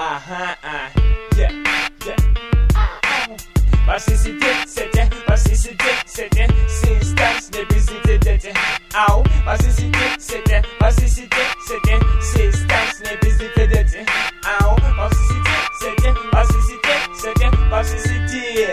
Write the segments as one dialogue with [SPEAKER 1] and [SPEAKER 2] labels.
[SPEAKER 1] Ага, во всей сети, во всей сети, Системс, не безите, дети. Ау, во всей сети, во всей сети, Системс, не безите, дети. Ау, во всей сети, во всей сети, во всей сети.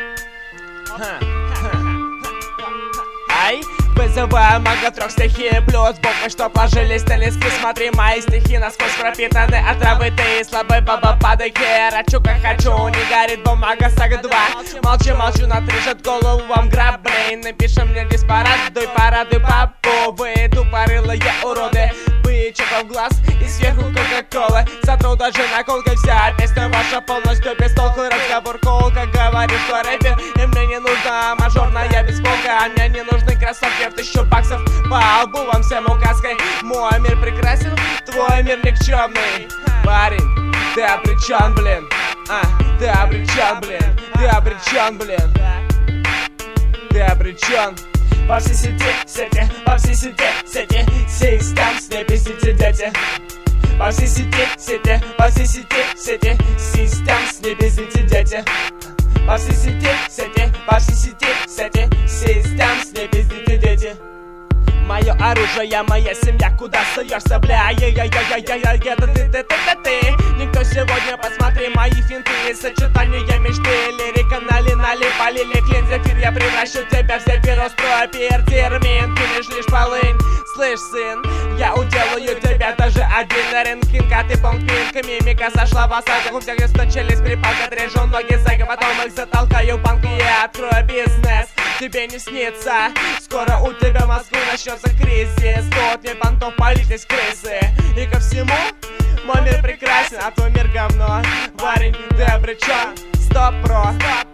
[SPEAKER 1] Ай, вызываю мага трех стихий плюс буквы, что пожились на листке. Смотри, мои стихи насквозь пропитаны отравы. Ты слабый баба падаки, рачу как хочу. Не горит бумага, сага 2. Молчу, натрежет голову вам грабли. Напиши мне здесь порадуй папу. Вы тупорылые уроды, бычок в глаз и сверху кока-колы. Сотру даже наколкой, вся песня ваша полностью без толку. Разговор колка, говорю, что рэпер, и мне не нужна мажорная бейсболка. А мне не нужны кроссовки в 1000 баксов по албу вам всем указкой. Мой мир прекрасен, твой мир никчемный. Парень, ты обречен, блин. Ты обречен, блин. Ты обречен, блин. Ты обречен. Во всей сети, во всей сети, Системс, не безите, дети. Во всей сети, во всей сети, Системс, не безите, дети. Во всей сети, во всей сети, Системс, не безите, дети. Мое оружие, моя семья, куда суешься, бля, это ты. Никто сегодня, посмотри мои финты, сочетание мечты, лирика полили клин, зефир, я превращу тебя в зефир, стропер, термин, кинешь лишь полынь. Слышь, сын, я уделаю тебя даже один рэнкинг, а ты пунктинг, мимика сошла в осадок, у всех есть челюсть, припадка, отрежу ноги, зайка, потом их затолкаю в банк, и я открою бизнес. Тебе не снится, скоро у тебя в Москве начнется кризис. Тут не понтов, политесь крысы. И ко всему, мой мир прекрасен, а твой мир говно. Парень, ты обречен, стоп про,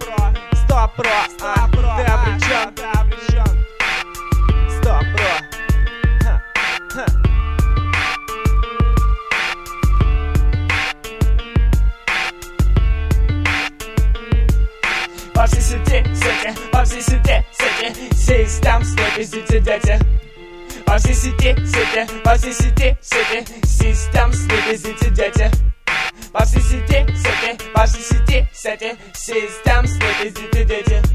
[SPEAKER 1] ты обречен, стоп про. Во всей сети, во всей сети, Системс, не безите, дети. Во всей сети, во всей сети, Системс, не безите, дети. Во всей сети, во всей сети, Системс, не безите, дети.